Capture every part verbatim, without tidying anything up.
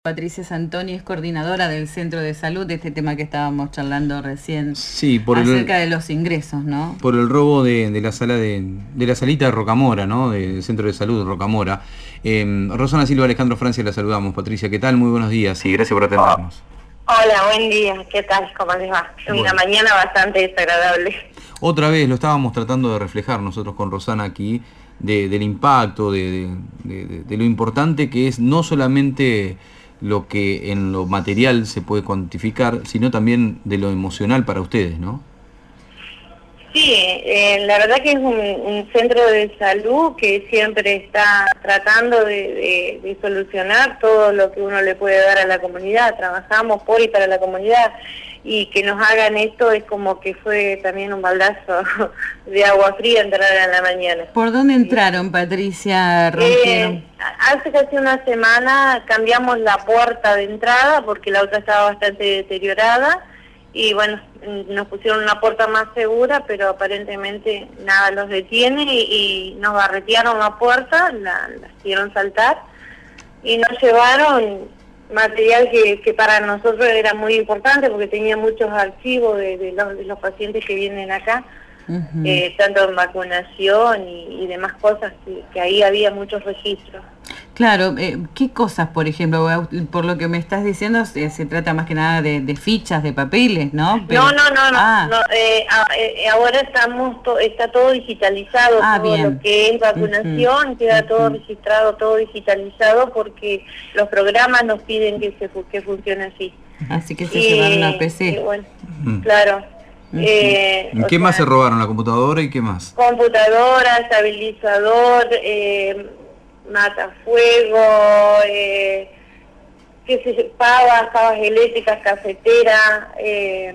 Patricia Santoni es coordinadora del Centro de Salud, de este tema que estábamos charlando recién, sí, por acerca el, de los ingresos, ¿no? Por el robo de, de la sala de, de la salita de Rocamora, ¿no? Del Centro de Salud Rocamora. Eh, Rosana Silva, Alejandro Francia, la saludamos. Patricia, ¿qué tal? Muy buenos días y gracias por atendernos. Hola, buen día. ¿Qué tal? ¿Cómo les va? Bueno. Una mañana bastante desagradable. Otra vez lo estábamos tratando de reflejar nosotros con Rosana aquí, de, del impacto, de, de, de, de lo importante que es no solamente lo que en lo material se puede cuantificar, sino también de lo emocional para ustedes, ¿no? Sí, eh, la verdad que es un, un centro de salud que siempre está tratando de, de, de solucionar todo lo que uno le puede dar a la comunidad. Trabajamos por y para la comunidad, y que nos hagan esto es como que fue también un baldazo de agua fría entrar a la mañana. ¿Por dónde entraron, sí. Patricia? ¿Rompieron? Eh, hace casi una semana cambiamos la puerta de entrada porque la otra estaba bastante deteriorada, y bueno, nos pusieron una puerta más segura, pero aparentemente nada los detiene, y, y nos barretearon la puerta, la, la hicieron saltar y nos llevaron material que, que para nosotros era muy importante porque tenía muchos archivos de, de, los, de los pacientes que vienen acá, uh-huh. eh, tanto en vacunación y, y demás cosas, que, que ahí había muchos registros. Claro, eh, ¿qué cosas, por ejemplo? Por lo que me estás diciendo, se, se trata más que nada de, de fichas, de papeles, ¿no? Pero... No, no, no, no, ah. no eh, eh, ahora estamos to, está todo digitalizado, ah, todo bien. Lo que es vacunación, uh-huh. queda uh-huh. todo registrado, todo digitalizado, porque los programas nos piden que se que funcione así. Así que se y, llevaron a P C. Y bueno, uh-huh. claro. Uh-huh. eh, ¿Qué más sea, se robaron? ¿La computadora y qué más? Computadora, estabilizador, eh, matafuego, eh, qué sé yo, pavas, pavas eléctricas, cafeteras, eh,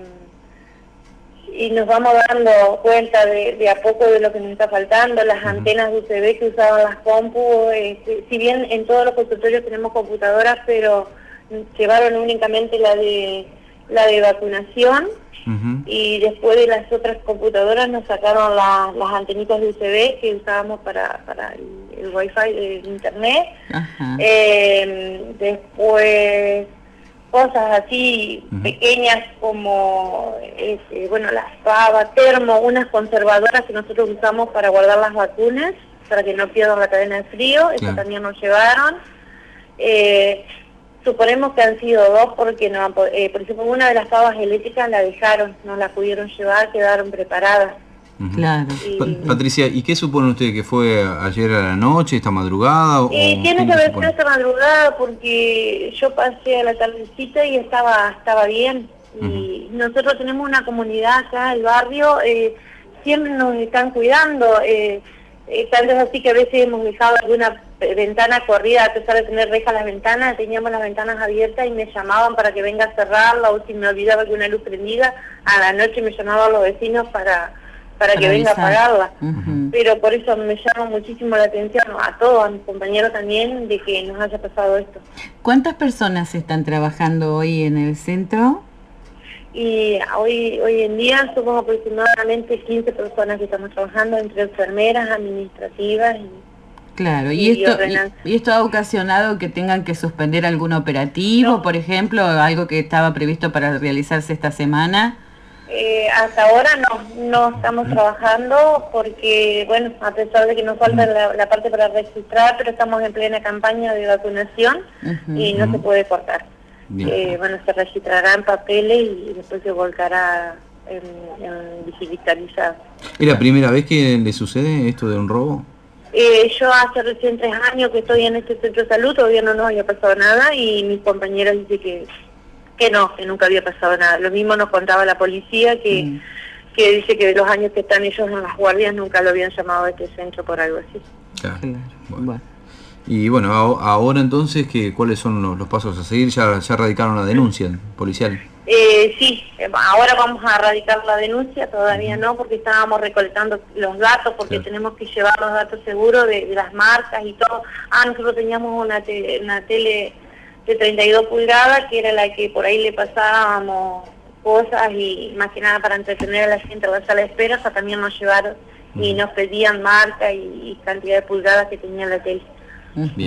y nos vamos dando cuenta de, de a poco de lo que nos está faltando, las uh-huh. antenas de U S B que usaban las compu, eh, si bien en todos los consultorios tenemos computadoras, pero llevaron únicamente la de la de vacunación. Uh-huh. Y después de las otras computadoras nos sacaron la, las antenitas de U S B que usábamos para, para el, el wifi de internet. Uh-huh. eh, después cosas así uh-huh. pequeñas como este, bueno, las pavas, termo, unas conservadoras que nosotros usamos para guardar las vacunas, para que no pierdan la cadena de frío, eso claro. también nos llevaron. eh, Suponemos que han sido dos porque, no, eh, por ejemplo, una de las pavas eléctricas la dejaron, no la pudieron llevar, quedaron preparadas. Uh-huh. Claro. Y... Pa Patricia, ¿y qué supone usted que fue ayer a la noche, esta madrugada? O eh, tiene que haber sido esta madrugada porque yo pasé a la tardecita y estaba estaba bien. Uh-huh. Y nosotros tenemos una comunidad acá, el barrio, eh, siempre nos están cuidando. Eh, Eh, tanto es así que a veces hemos dejado alguna ventana corrida, a pesar de tener rejas las ventanas, teníamos las ventanas abiertas y me llamaban para que venga a cerrarla, o si me olvidaba alguna luz prendida, a la noche me llamaban los vecinos para para, para que venga a apagarla. Uh-huh. Pero por eso me llama muchísimo la atención a todos, a mis compañeros también, de que nos haya pasado esto. ¿Cuántas personas están trabajando hoy en el centro? Y hoy hoy en día somos aproximadamente quince personas que estamos trabajando, entre enfermeras, administrativas y... Claro, y, y, esto, y, y esto ha ocasionado que tengan que suspender algún operativo, no. por ejemplo, algo que estaba previsto para realizarse esta semana. Eh, hasta ahora no, no estamos trabajando porque, bueno, a pesar de que nos falta la, la parte para registrar, pero estamos en plena campaña de vacunación uh-huh. y no uh-huh. se puede cortar. Eh, bueno, se registrará en papeles y después se volcará en, en digitalizado. ¿Es la primera vez que le sucede esto de un robo? Eh, yo hace recién tres años que estoy en este centro de salud, todavía no nos había pasado nada, y mis compañeros dicen que, que no, que nunca había pasado nada. Lo mismo nos contaba la policía, que, mm. que dice que de los años que están ellos en las guardias nunca lo habían llamado a este centro por algo así. Claro. Claro. Bueno. Bueno. Y bueno, ahora entonces, ¿qué, ¿cuáles son los, los pasos a seguir? ¿Ya, ya radicaron la denuncia policial? Eh, sí, ahora vamos a radicar la denuncia, todavía no, porque estábamos recolectando los datos, porque claro. tenemos que llevar los datos seguros de, de las marcas y todo. Ah, nosotros teníamos una, te, una tele de treinta y dos pulgadas, que era la que por ahí le pasábamos cosas, y más que nada para entretener a la gente en la sala de espera, o sea, también nos llevaron uh-huh. y nos pedían marca y, y cantidad de pulgadas que tenía la tele. Bien.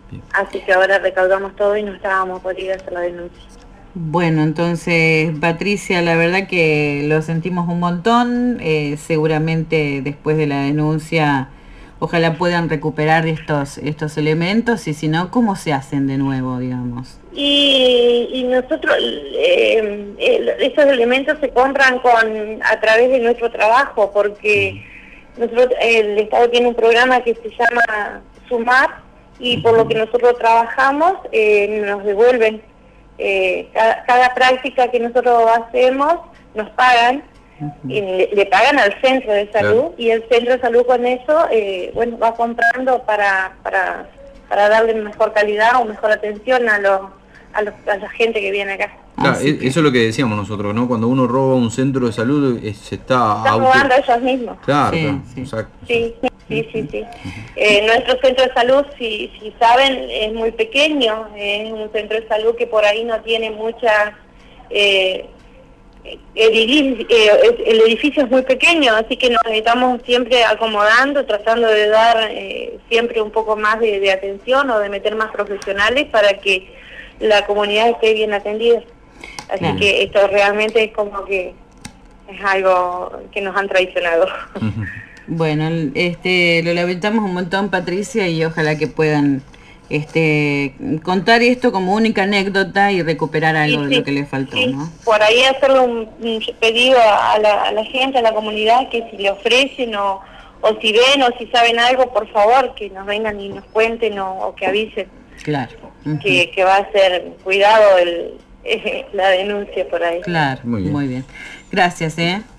Bien. Así que ahora recaudamos todo y no estábamos por ir a hacer la denuncia. Bueno, entonces, Patricia, la verdad que lo sentimos un montón, eh, seguramente después de la denuncia, ojalá puedan recuperar estos estos elementos, y si no, ¿cómo se hacen de nuevo, digamos? Y, y nosotros, eh, eh, estos elementos se compran con a través de nuestro trabajo, porque nosotros, el Estado tiene un programa que se llama Sumar, y por lo que nosotros trabajamos, eh, nos devuelven. Eh, cada, cada práctica que nosotros hacemos nos pagan, uh-huh. y le, le pagan al centro de salud, claro. Y el centro de salud con eso eh, bueno, va comprando para, para, para darle mejor calidad o mejor atención a, los, a, los, a la gente que viene acá. Claro, que... eso es lo que decíamos nosotros, ¿no? Cuando uno roba un centro de salud, eh, se está... Está auto... robando a ellos mismos. Claro, sí, claro, sí. Exacto. Sí, sí, sí, sí. Eh, nuestro centro de salud, si, si saben, es muy pequeño, es un centro de salud que por ahí no tiene muchas... Eh, edificio, eh, el edificio es muy pequeño, así que nos estamos siempre acomodando, tratando de dar eh, siempre un poco más de, de atención o de meter más profesionales para que la comunidad esté bien atendida. Así claro. que esto realmente es como que es algo que nos han traicionado. Bueno, este, lo lamentamos un montón, Patricia, y ojalá que puedan este, contar esto como única anécdota y recuperar algo sí, de lo que les faltó, sí. ¿no? Por ahí hacerle un, un pedido a la, a la gente, a la comunidad, que si le ofrecen o, o si ven o si saben algo, por favor, que nos vengan y nos cuenten o, o que avisen. Claro. Uh-huh. que, que va a ser cuidado el, eh, la denuncia por ahí. Claro, muy bien. Muy bien. Gracias, ¿eh?